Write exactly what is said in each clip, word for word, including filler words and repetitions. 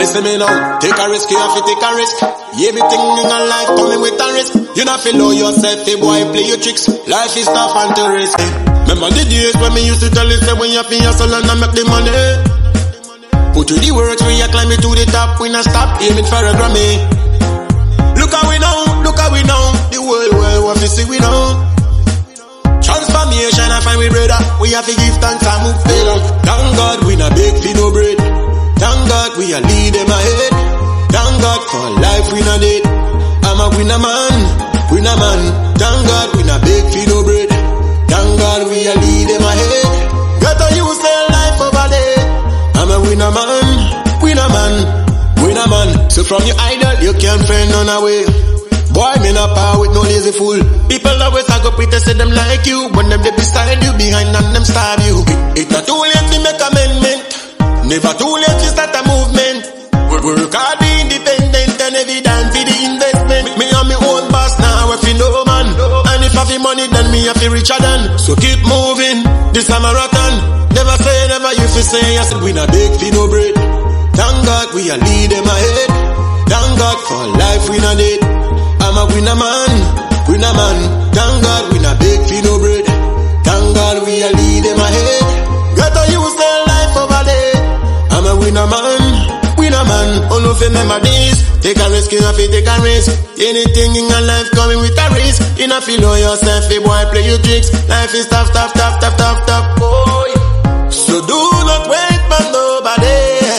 Listen me now, take a risk, you have to take a risk. Everything in a life coming with a risk. You not feel know yourself, hey boy, play your tricks. Life is tough and to risk. Remember the days when me used to tell you, say when you have to hustle and I make the money. Put to the works, we are climbing to the top, we not stop aiming for a Grammy. Look how we now, look how we now, the world where we have to see we now. Transformation, I find we brother, we have to give thanks and move forward. Thank God we not beg for no bread. Thank God we are leading my head. Thank God for life we not dead. I'm a winner man, winner man. Thank God we not beg for no bread. Thank God we are leading my head. Got to use their life over there. I'm a winner man, winner man, winner man. So from your idol you can't find none away. Boy, me not power with no lazy fool. People always I go pretend say them like you. When them they beside you, behind and them stab you. It's not too late to make amendment. Never too late to start a movement. We work hard, be independent and evident for the investment. Me and me own boss now, if you know man. And if I have money, then me have to richer than. So keep moving, this a marathon. Never say never, you fi say, I said we not beg for no bread. Thank God we are leading my head. Thank God for life we not dead. I'm a winner man, winner man. Thank God we not beg for no bread. Thank God we are leading my head. Got to use their life over there. I'm a winner man, winner man. All of remember this. Take a risk, you have to take a risk. Anything in your life coming with a risk. You not feel know yourself, hey boy, play your tricks. Life is tough, tough, tough, tough, tough, tough, boy. So do not wait for nobody.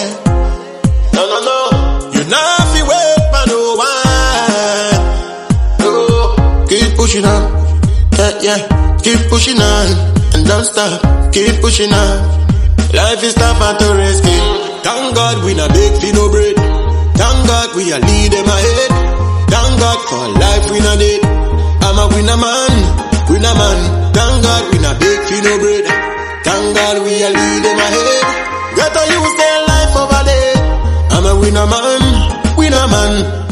No, no, no. You not feel wait for no one. No. Keep pushing on. Yeah, yeah. Keep pushing on. And don't stop. Keep pushing on. Life is tough and too risky. Thank God we not beg for no bread. Thank God we are leading my head. Thank God for life we not dead. I'm a winner man, winner man. Thank God we not beg for no bread. Thank God we are leading my head. Got to use their life over there. I'm a winner man, winner man.